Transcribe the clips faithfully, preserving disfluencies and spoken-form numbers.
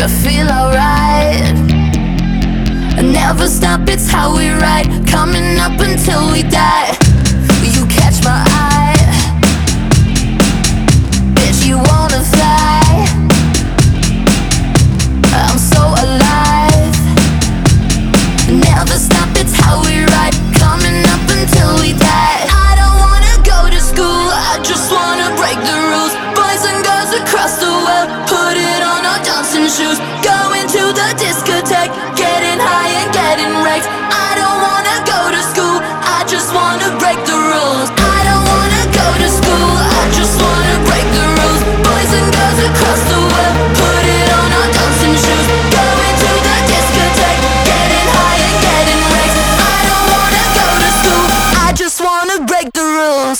I feel alright. Never stop, it's how we ride, coming up until we die. You catch my eye, bitch, you wanna fly. I'm so alive. Never stop, it's how we ride, coming up until we die. I don't wanna go to school, I just wanna break the rules. Boys and girls across the world, put it on our dancing shoes. Going to the discotheque, getting high and getting wrecked. I don't wanna go to school, I just wanna break the rules. I don't wanna go to school, I just wanna break the rules. Boys and girls across the world, put it on our dancing shoes. Going to the discotheque, getting high and getting wrecked. I don't wanna go to school, I just wanna break the rules.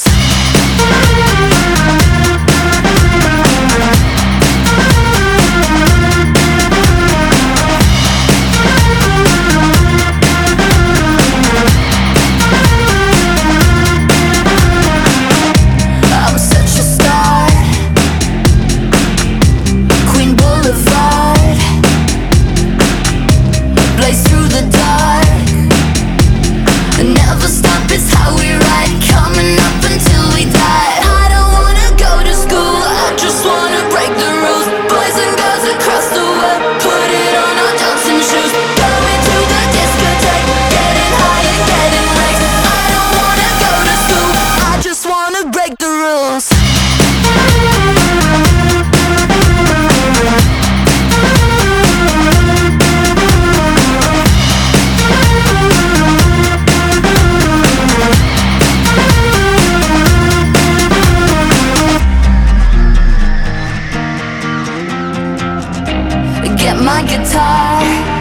Get my guitar,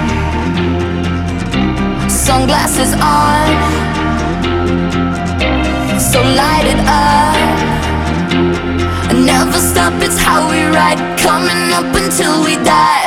sunglasses on, so light it up. Never stop, it's how we ride, coming up until we die.